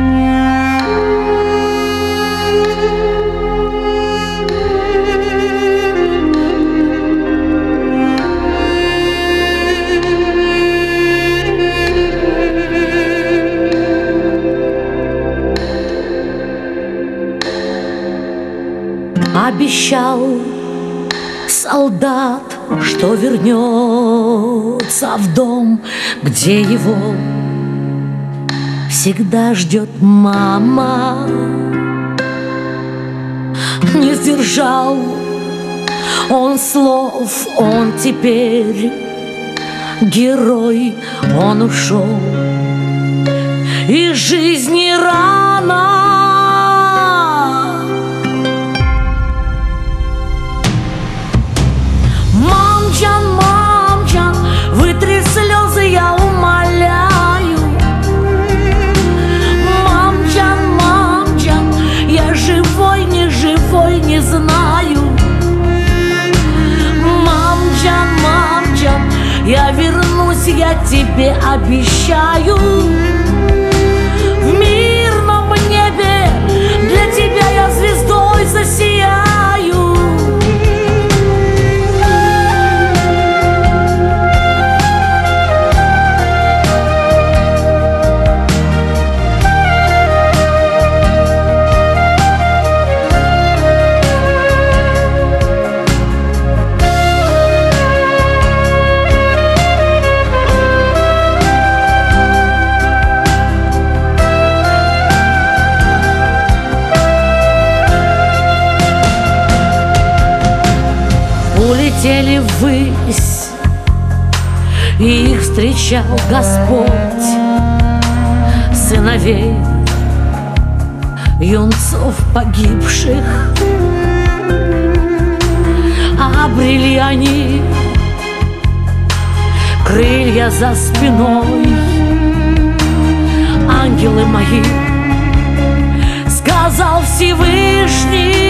Обещал солдат, что вернется в дом, где его всегда ждет мама. Не сдержал он слов, он теперь герой, он ушел из жизни рано. Мамчан, вытри слезы, я умоляю. Мамчан, я живой, не знаю. Мамчан, я вернусь, я тебе обещаю. В мирном небе для тебя я звездой засияю. Улетели ввысь, и их встречал Господь, сыновей юнцов погибших. Обрели они крылья за спиной. Ангелы мои, сказал Всевышний,